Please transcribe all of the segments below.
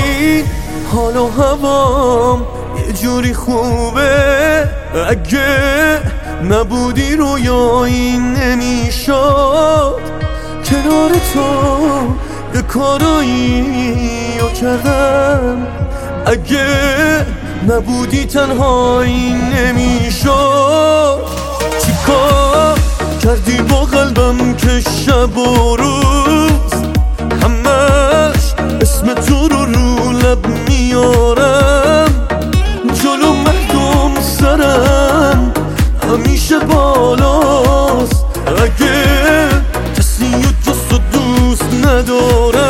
این حال و هوام یه جوری خوبه، اگه نبودی رویایی نمیشد. کنار تو یه کارایی رو کردم، اگه نبودی تنهایی نمیشد. چیکار کردی با قلبم که شب و روز همش اسم تو رو لب میارم؟ جلو مردم سرم همیشه بالاست، اگه کسی و جز تو دوست ندارم.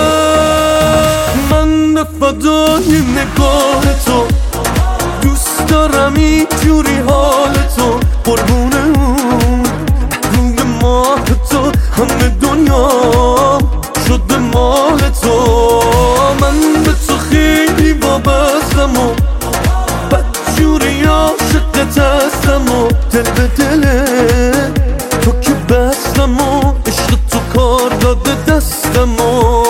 من به فدای نگاه تو دوست دارم اینجوری حال تو، قربونه اون روی ماه تو همه دنیا شده مال تو. من به تو خیلی وابستم و بدجوری عاشقت هستم و دل به دل تو که بستم و عشق تو کار داده دستم و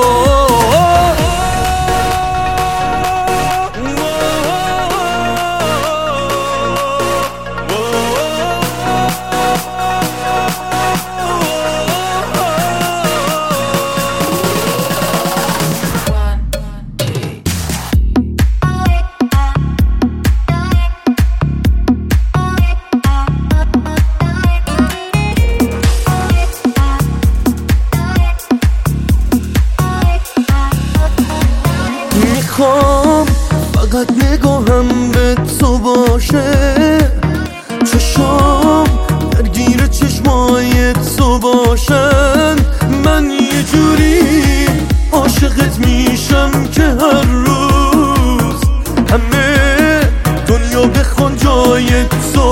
میخوام فقط نگاهم به تو باشه، چشام درگیر چشمای تو باشن. من یه جوری عاشقت میشم که هر روز همه دنیا بخوان جای تو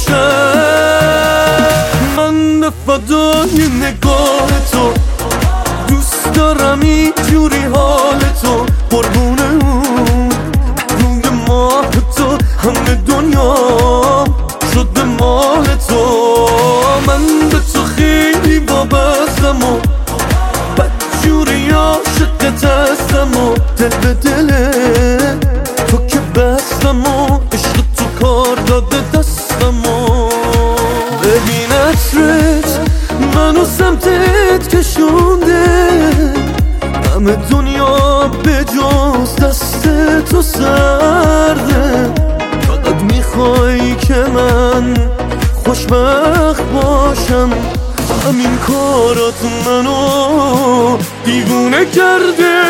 باشن. من به فدای نگاه تو دوست دارم اینجوری حال تو، قربونه اون روی ماه تو همه دنیا شده مال تو. من به تو خیلی وابستم و بدجوری عاشقت هستم و دل به دل تو که بستم و عشق تو کار داده دستم و ببین عطرت منو سمتت کشونده، همه دنیا به جز دست تو سرده. فقط میخوای که من خوشبخت باشم، همین کارات منو دیوونه کرده.